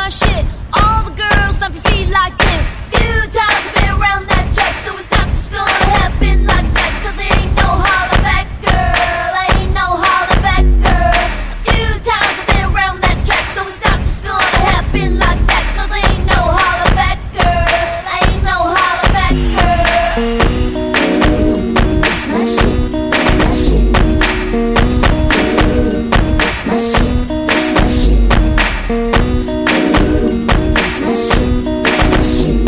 my shit. All the girls stomp your feet like this. Few times I've been around that track, so it's not just gonna happen like that. Cause there ain't no holler back, girl. Ain't no holler back, girl. A few times I've been around that track, so it's not just gonna happen like that. Cause there ain't no holler back, girl. Ain't no holler back, girl. That's my shit, that's my shit. That's my shit, that's my shit. That's my shit, that's my shit.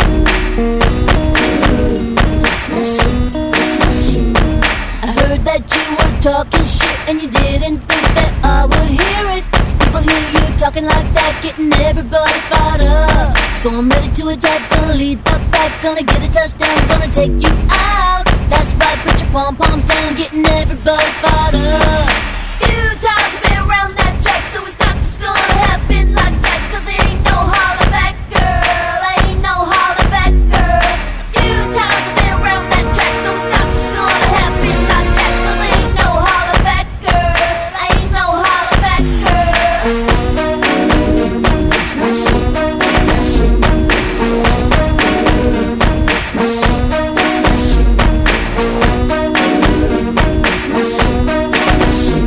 That's my shit, that's my shit. I heard that you were talking shit and you didn't think that I would hear it. People hear you talking like that, getting everybody fired up. So I'm ready to attack, gonna lead the pack, gonna get a touchdown, gonna take you out. That's right, put your pom-poms down, getting everybody fired up. Few times I've been around that track, so it's not just gonna happen like that. Cause there ain't no holler back, girl. Ain't no holler back, girl. A few times I've been around that track, so it's not just gonna happen like that. Cause there ain't no holler back, girl. Ain't no holler back, girl. That's my shit, that's my shit. That's my shit, that's my shit. That's my shit, that's my shit.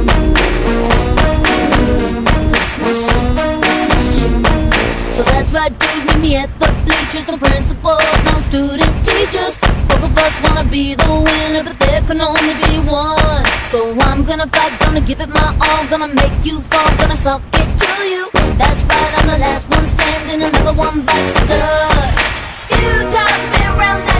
That's my shit, that's my shit. So that's right, dude, meet me at the bleachers. No principals, no student teachers. Both of us wanna be the winner, but there can only be one. So I'm gonna fight, gonna give it my all, gonna make you fall, gonna suck it to you. That's right, I'm the last one standing, another one bites the dust. Few times I've been around that